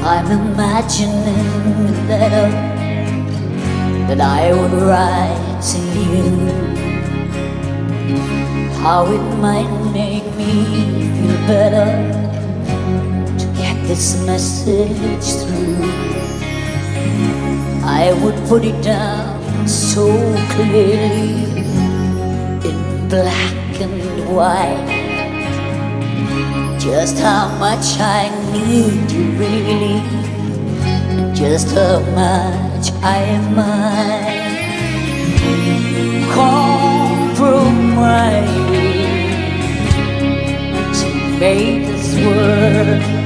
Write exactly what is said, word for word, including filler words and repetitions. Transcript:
I'm imagining a letter that I would write to you, how it might make me feel better to get this message through. I would put it down so clearly in black and white, just how much I need you really, and just how much I might compromise to make this work.